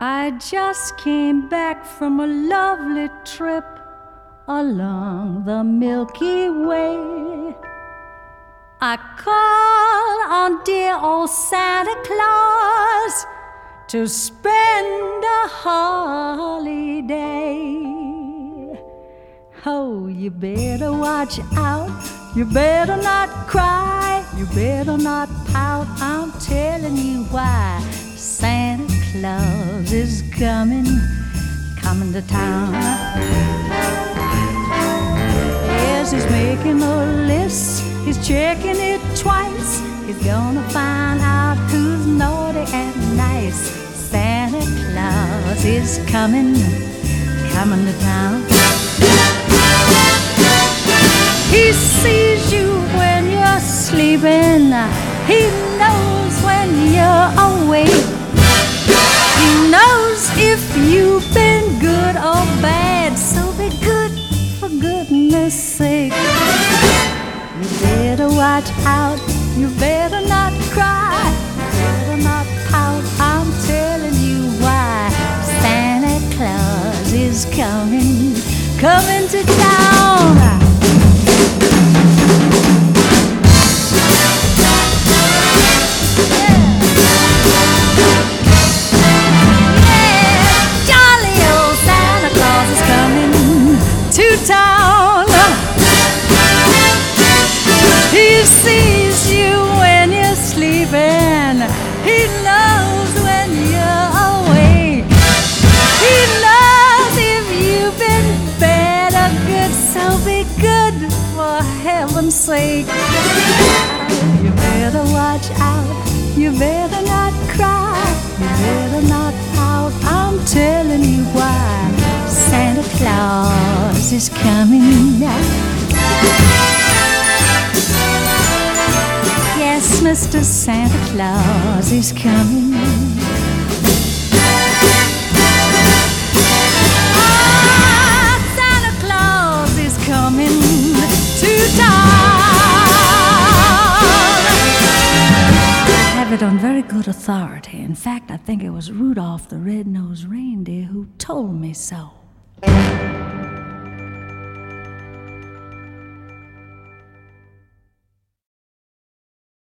I just came back from a lovely trip along the Milky Way. I called on dear old Santa Claus to spend a holiday. Oh, you better watch out, you better not cry, you better not pout, I'm telling you why. Santa Claus is coming to town. Yes, he's making a list, he's checking it twice. He's gonna find out who's naughty and nice. Santa Claus is coming to town. He sees you when you're sleeping, he knows when you're awake. He knows if you've been good or bad, so be good for goodness sake. You better watch out, you better not cry, you better not pout, I'm telling you why. Santa Claus is coming to town. Town. He sees you when you're sleeping, he knows when you're awake. He knows if you've been bad or good, so be good for heaven's sake. You better watch out, you better not cry, you better not pout, I'm telling you why. Santa Claus is coming now. Yes, Mr. Santa Claus is coming. Ah, Santa Claus is coming to town. I have it on very good authority. In fact, I think it was Rudolph the Red-Nosed Reindeer who told me so.